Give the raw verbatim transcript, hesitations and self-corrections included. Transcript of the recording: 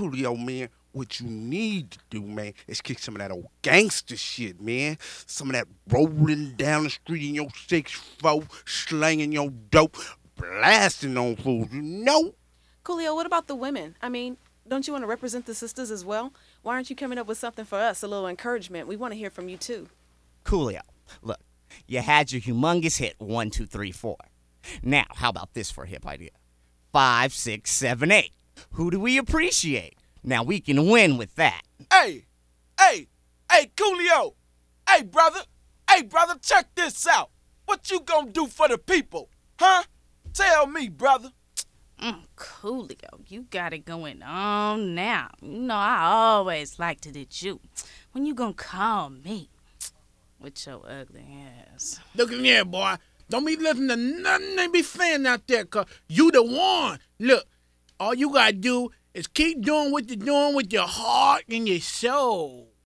Coolio, man, what you need to do, man, is kick some of that old gangster shit, man. Some of that rolling down the street in your six four, slanging your dope, blasting on fools, you know? Coolio, what about the women? I mean, don't you want to represent the sisters as well? Why aren't you coming up with something for us, a little encouragement? We want to hear from you too. Coolio, look, you had your humongous hit, one, two, three, four. Now, how about this for a hip idea? Five, six, seven, eight. Who do we appreciate? Now we can win with that. Hey, hey, hey, Coolio. Hey, brother. Hey, brother, check this out. What you gonna do for the people? Huh? Tell me, brother. Mm, Coolio, you got it going on now. You know I always liked it at you. When you gonna call me? With your ugly ass. Look in here, boy. Don't be listening to nothing they be saying out there, cause you the one. Look, all you gotta do is keep doing what you're doing with your heart and your soul.